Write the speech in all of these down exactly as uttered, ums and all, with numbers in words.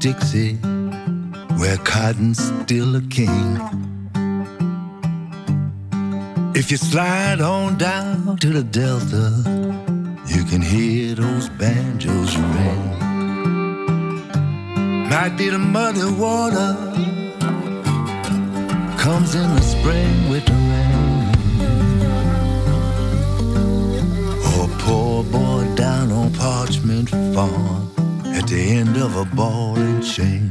Dixie, where cotton's still a king. If you slide on down to the Delta, you can hear those banjos ring. Might be the muddy water comes in the spring with the rain. Or a poor boy down on Parchment Farm at the end of a ball and chain.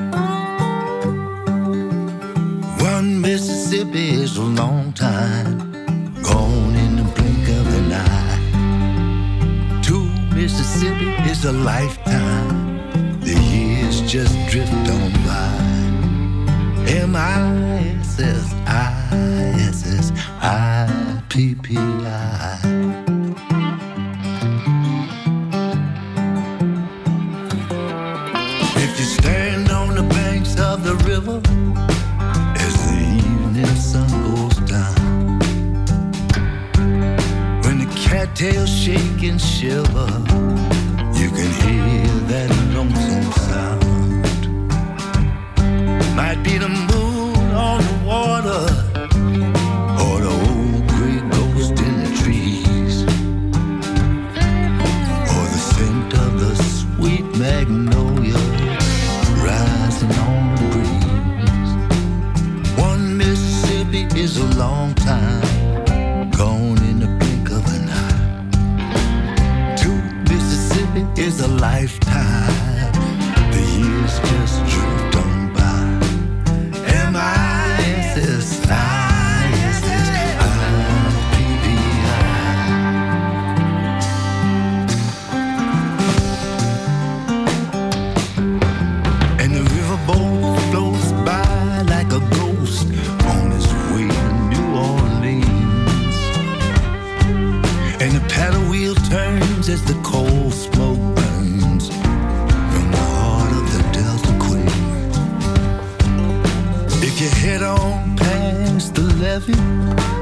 One Mississippi is a long time, gone in the blink of an eye. Two Mississippi is a lifetime, the years just drift on by. M I S S I S S I P P I. If you stand on the banks of the river as the evening sun goes down, when the cattails shake and shiver, you can hear that lonesome sound. Might be the moon on the water, or the old gray ghost in the trees, or the scent of the sweet magnolia rising on the breeze. One Mississippi is a long time, gone in the blink of an eye. Two Mississippi is a lifetime, the years just drift on by. M I S S I S S I P P I. And the riverboat floats by like a ghost on its way to New Orleans. And the paddle wheel turns as the coal smoke burns from the heart of the Delta Queen. If you head on past the levee